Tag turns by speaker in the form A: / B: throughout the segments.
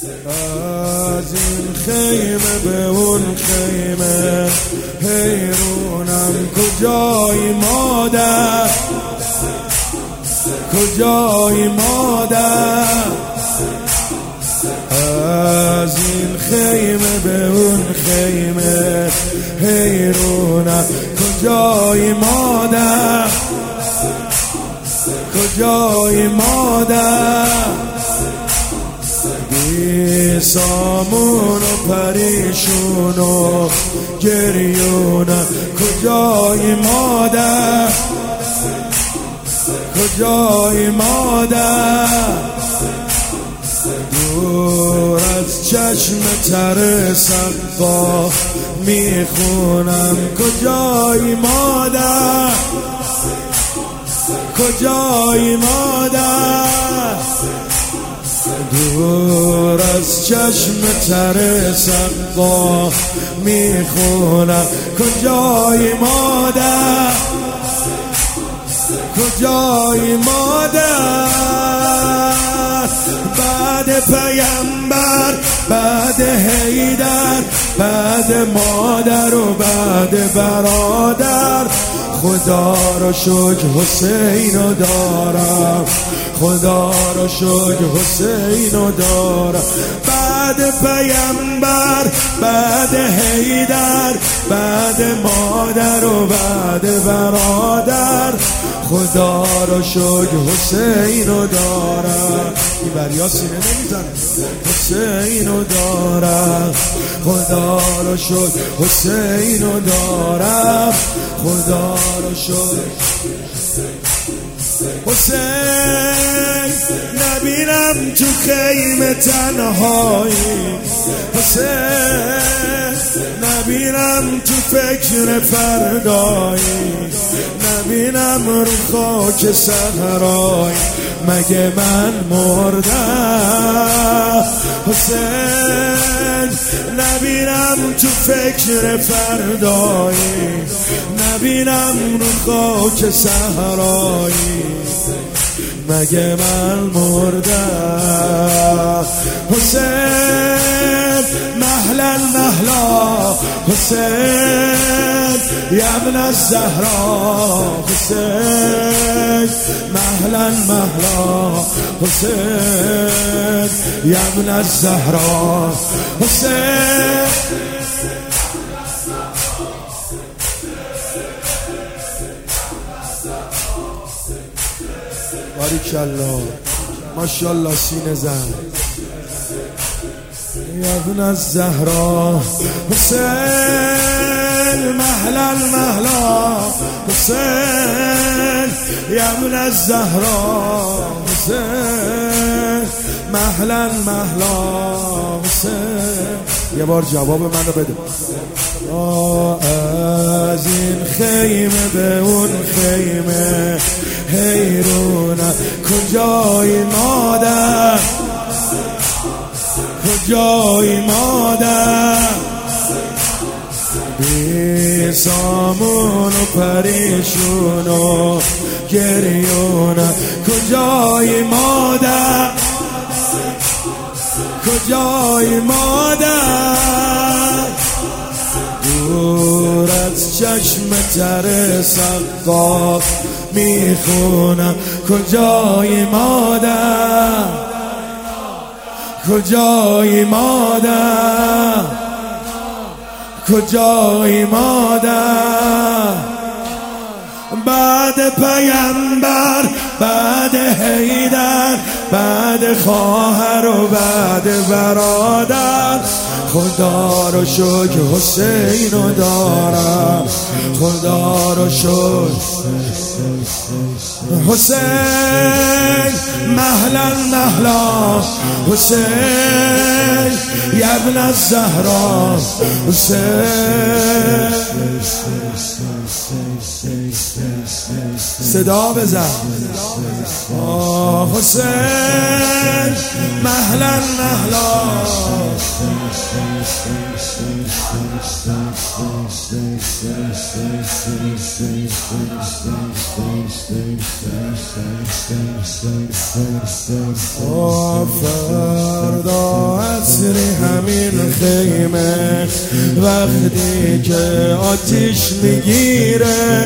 A: از این خیمه به اون خیمه حیرونم کجایی مادر، کجایی مادر. از این خیمه به اون خیمه حیرونم کجایی مادر، کجایی مادر. بی سامون و پریشون و گریونم کجایی مادر، کجایی مادر. دور از چشم تر سقا میخونم کجایی مادر، کجایی مادر. دور از چشم تر سقا میخونم کجایی مادر، کجایی مادر. بعد پیامبر، بعد حیدر، بعد مادر و بعد برادر، خدا رو شکر حسینو دارم، خدا رو شکر حسینو دارم. بعد پیامبر، بعد حیدر، بعد مادر و بعد برادر، خدا رو شکر حسینو دارم. این بریا سینه نمیزنه. حسینو دارم، خدا رو شکر حسینو دارم، خدا رو شکر. حسین نبینم تو خیمه تنهایی، حسین نبینم تو فکر فردایی، نبینم رو خاک صحرایی، مگه من مردم. حسین نبینم تو فکر فردایی، نبینم رو خاک صحرایی، مگه من مردم. حسین مهلا مهلا، حسین یا ابن الزهرا، حسین مهلا مهلا، حسین یا ابن الزهرا، حسین. باریکالله، ماشاءالله سینه زن. یا ابن الزهرا، حسین مهلا مهلا، حسین یا ابن الزهرا، حسین مهلا مهلا، حسین. یه بار جواب منو بده. از این خیمه به اون خیمه حیرونم کجایی مادر، کجایی مادر. بی سامون و پریشون و گریونم کجایی مادر، کجایی مادر. دور از چشم تر سقاف میخونم کجایی مادر، کجایی مادر، کجایی مادر. بعد پیامبر، بعد حیدر، بعد خواهر و بعد برادر، خدا رو شکر حسینو دارم، خدا رو شکر. حسین مهلا مهلا، حسین یا ابن الزهرا، حسین. صدا بزن. حسین مهلا مهلا، فردا خاطر همین خیمه وقتی که آتیش میگیره،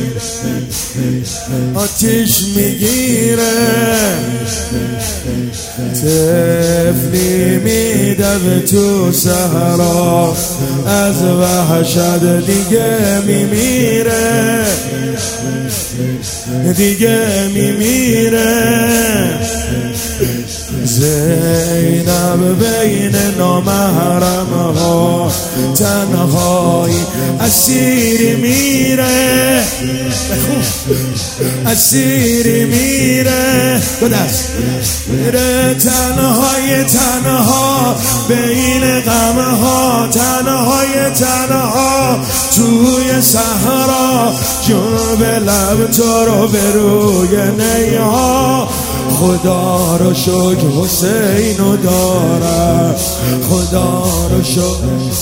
A: آتیش میگیره، طفلی میدوه تو صحرا، از وحشت دیگه میمیره، دیگه میمیره. زینب بین نامحرم ها تنهایی اسیری میره، اسیری میره، میره تنهای تنها بین غمها، تنهای تنها توی صحرا، جنوب لب تو رو به روی نیها. خدا رو شکر حسینو دارم، خدا رو شکر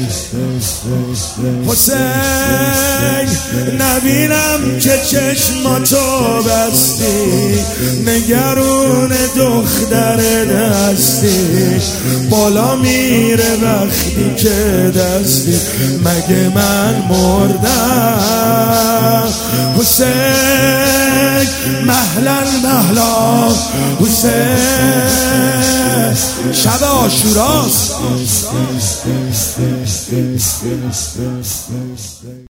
A: حسین. نبینم که چشماتو بستی، نگرون دختر دستی، بالا میره وقتی که دستی، مگه من مردم؟ حسین مهلا مهلا، حسین شب عاشوراست.